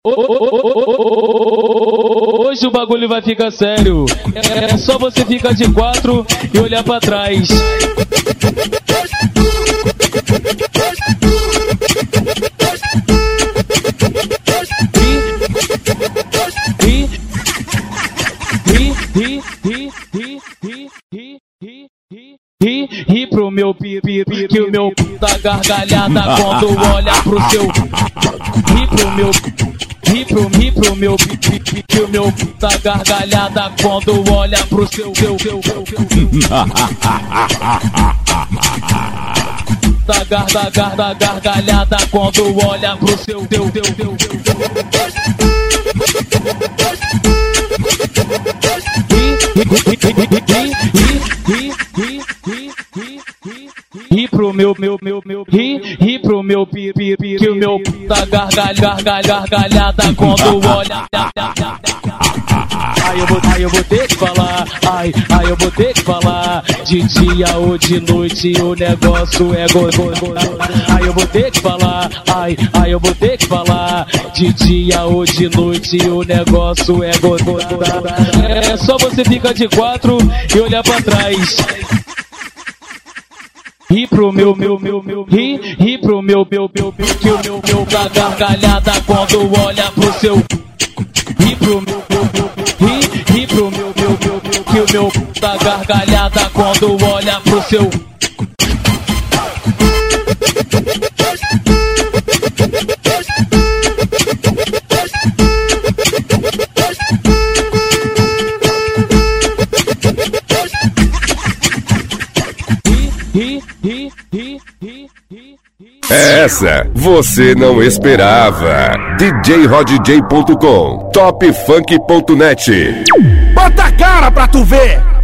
Hoje o bagulho vai ficar sério. É só você ficar de quatro e olhar pra trás. Ri pro meu pipi, que o meu dá gargalhada quando olha pro seu. Ri pro meu pipi, que o meu dá gargalhada quando olha pro seu. Da gargalhada quando olha pro seu. Ri pro meu ri pro meu pipi, que o meu dá gargalhada quando olha. Aí eu vou ter que falar, aí eu vou ter que falar. De dia ou de noite o negócio é gostoso. Aí eu vou ter que falar, aí eu vou ter que falar. De dia ou de noite o negócio é gostoso. É só você ficar de quatro e olhar pra trás. Ri pro meu ri pro meu que o meu dá gargalhada quando olha pro seu. Ri pro meu ri pro meu que o meu dá gargalhada quando olha pro seu. Essa você não esperava. DJRodJ.com, topfunk.net. Bota a cara pra tu ver!